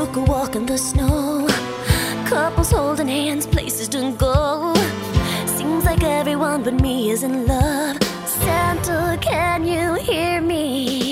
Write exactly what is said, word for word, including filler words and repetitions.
took a walk in the snow. Couples holding hands, places to go. Seems like everyone but me is in love. Santa, can you hear me?